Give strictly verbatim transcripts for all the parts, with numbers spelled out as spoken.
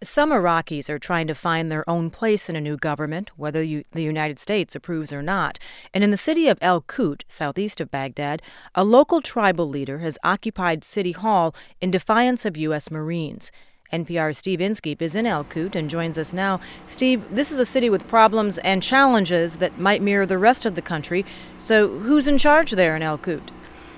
Some Iraqis are trying to find their own place in a new government, whether you, the United States approves or not. And in the city of El Kut, southeast of Baghdad, a local tribal leader has occupied City Hall in defiance of U S Marines. N P R's Steve Inskeep is in El Kut and joins us now. Steve, this is a city with problems and challenges that might mirror the rest of the country. So who's in charge there in El Kut?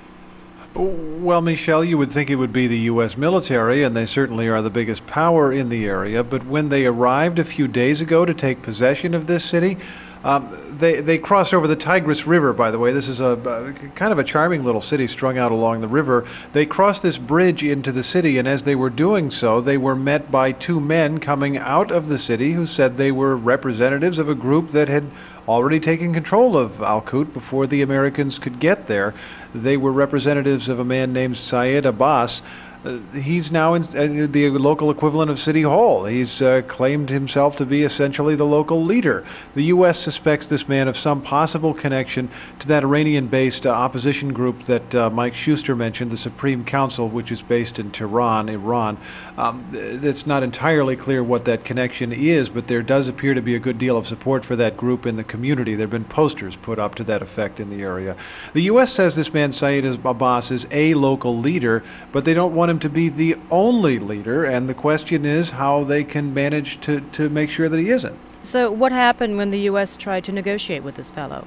Well, Michelle, you would think it would be the U S military, and they certainly are the biggest power in the area. But when they arrived a few days ago to take possession of this city, um, they they crossed over the Tigris River, by the way. This is a, a kind of a charming little city strung out along the river. They crossed this bridge into the city, and as they were doing so, they were met by two men coming out of the city who said they were representatives of a group that had already taken control of Al Kut before the Americans could get there. They were representatives of a man named Syed Abbas. Uh, he's now in uh, the local equivalent of City Hall. He's uh, claimed himself to be essentially the local leader. The U S suspects this man of some possible connection to that Iranian-based uh, opposition group that uh, Mike Schuster mentioned, the Supreme Council, which is based in Tehran, Iran. Um, it's not entirely clear what that connection is, but there does appear to be a good deal of support for that group in the community. There have been posters put up to that effect in the area. The U S says this man, Syed Abbas, is a local leader, but they don't want him to be the only leader, and the question is how they can manage to, to make sure that he isn't. So what happened when the U S tried to negotiate with this fellow?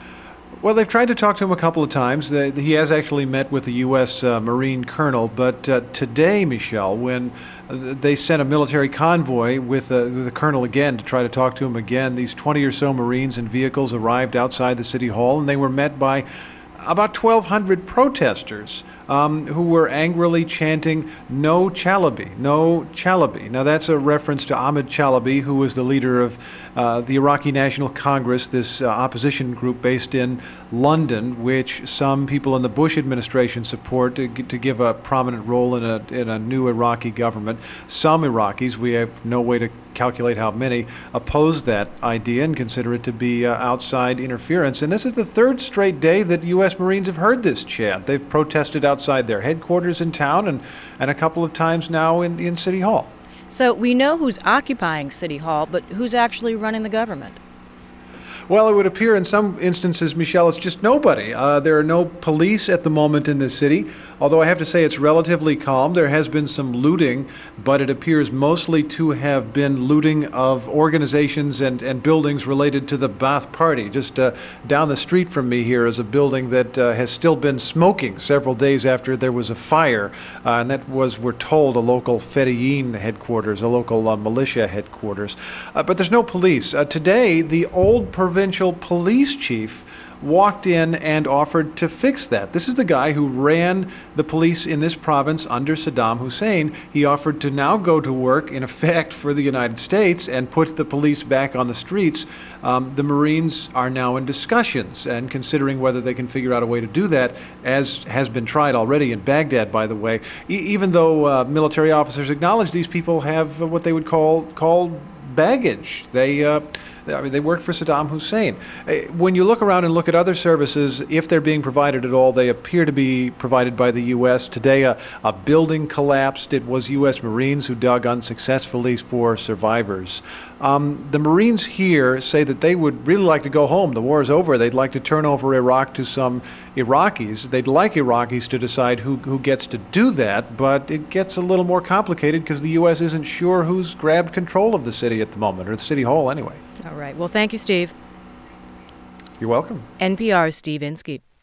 Well, they've tried to talk to him a couple of times. They, he has actually met with the U S uh, Marine colonel, but uh, today, Michelle, when uh, they sent a military convoy with uh, the colonel again to try to talk to him again, these twenty or so Marines and vehicles arrived outside the city hall, and they were met by about twelve hundred protesters um, who were angrily chanting, "No Chalabi, no Chalabi." Now that's a reference to Ahmed Chalabi, who was the leader of uh, the Iraqi National Congress, this uh, opposition group based in London, which some people in the Bush administration support to, to give a prominent role in a, in a new Iraqi government. Some Iraqis, we have no way to calculate how many, oppose that idea and consider it to be uh, outside interference. And this is the third straight day that U S Marines have heard this chant. They've protested outside their headquarters in town and, and a couple of times now in, in City Hall. So we know who's occupying City Hall, but who's actually running the government? Well, it would appear in some instances, Michelle, it's just nobody. Uh, there are no police at the moment in this city, although I have to say it's relatively calm. There has been some looting, but it appears mostly to have been looting of organizations and, and buildings related to the Ba'ath Party. Just uh, down the street from me here is a building that uh, has still been smoking several days after there was a fire, uh, and that was, we're told, a local Fedayeen headquarters, a local uh, militia headquarters. Uh, but there's no police. Uh, today, the old provincial police chief walked in and offered to fix that. This is the guy who ran the police in this province under Saddam Hussein. He offered to now go to work, in effect, for the United States and put the police back on the streets. Um, the Marines are now in discussions and considering whether they can figure out a way to do that, as has been tried already in Baghdad, by the way. E- even though uh, military officers acknowledge these people have uh, what they would call call baggage. They uh, I mean, they worked for Saddam Hussein. When you look around and look at other services, if they're being provided at all, they appear to be provided by the U S. Today, a, a building collapsed. It was U S Marines who dug unsuccessfully for survivors. Um, the Marines here say that they would really like to go home. The war is over. They'd like to turn over Iraq to some Iraqis. They'd like Iraqis to decide who, who gets to do that, but it gets a little more complicated because the U S isn't sure who's grabbed control of the city at the moment, or the city hall anyway. All right. Well, thank you, Steve. You're welcome. N P R's Steve Inskeep.